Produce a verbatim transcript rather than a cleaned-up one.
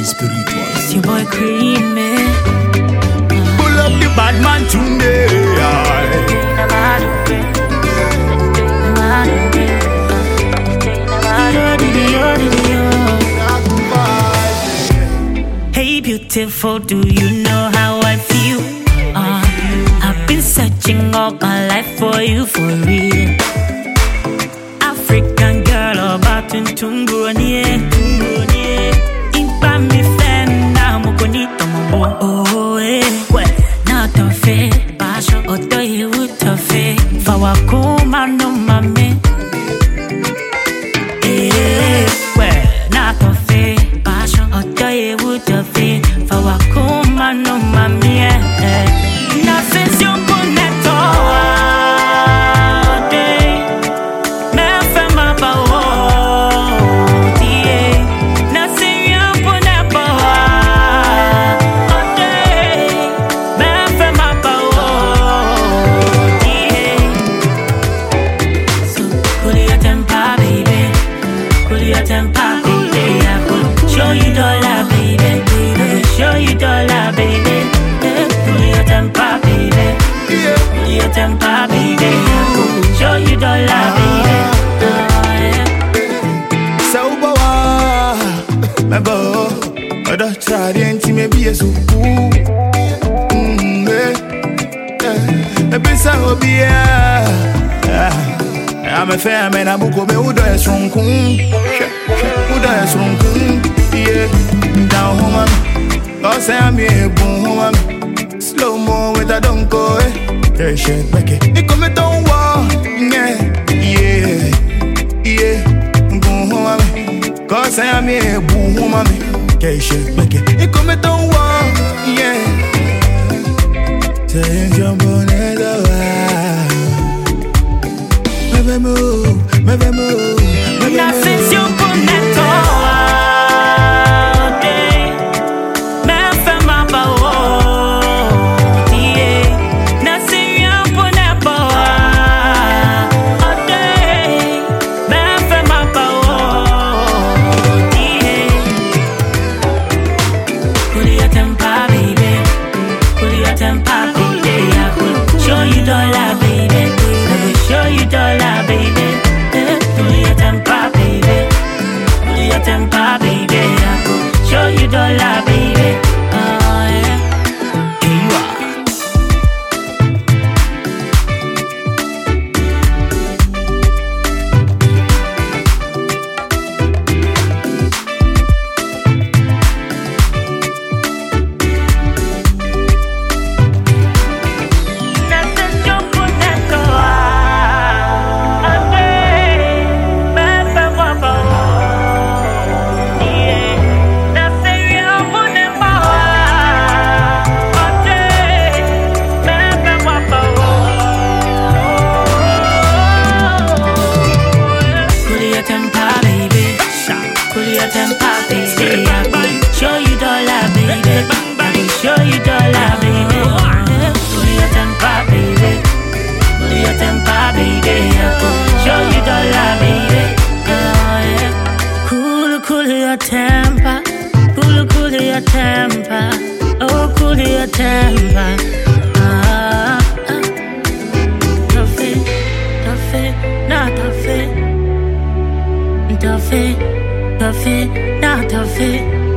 spiritual. It's your boy Creamy. Pull up the bad man today. Hey beautiful, do you know how I feel? Uh, I've been searching all my life for you, for real. African girl, about to Tunguranie. Impa mi fan, now mo bonito mo. Oh, eh. Not a fair, basho, oto ye uto fe. Fawa kuma no mame. Eh, well, not a fair, basho, oto ye uto fe. Fawa kuma no mame. Nothing's your bonneto. Show you dollar, baby. Show you dollar, baby. Pull your temper, baby. Pull your temper, baby. Show you dollar, baby. So boa, my boy. I don't try to maybe a soup. Mm, eh, eh. A piece of beer. I'm a fair man. I'm a go. Me udo es runkum. Udo es runkum. Yeah, down home, cause I'm here, boom home. Slow mo with a don't go, eh? Yeah, shit, back it. You come down, walk, yeah, yeah, yeah, boom home. Cause I'm here, boom home. Yeah, shit, back it. You come down, walk, yeah. Say you're born as a wild. Maybe move, maybe move, maybe move. Nothing's your bonneto. Show you dollar, baby. Show you dollar, baby. Pull your temper, baby. Pull your temper, baby. Show you dollar, baby. Oh yeah. Here you are. Show you dollar, baby. Show you dollar, baby. Pull your temper, baby. Pull your temper, baby. Show you dollar, baby. Oh, yeah. Cool, cool your temper. Cool, cool your temper. Oh, cool your temper. Ah, ah. Toughy, toughy, not toughy. Toughy, toughy, not toughy.